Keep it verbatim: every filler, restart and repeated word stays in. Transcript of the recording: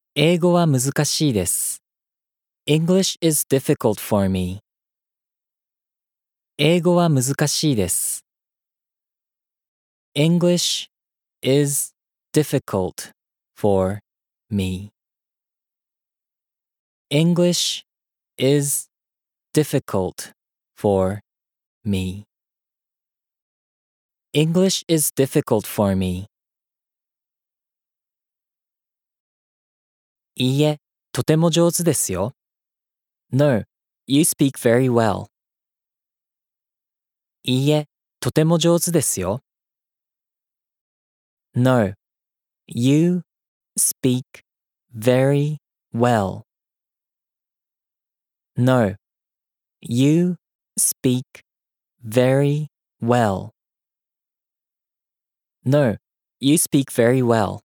英語は難しいです。English is difficult for me. 英語は難しいです。English is difficult for me. English is difficult for me. English is difficult for me. いいえ、とても上手ですよ。No, you speak very well. いいえ、とても上手ですよ。No, you speak very well. No, you speak very well. No, you speak very well.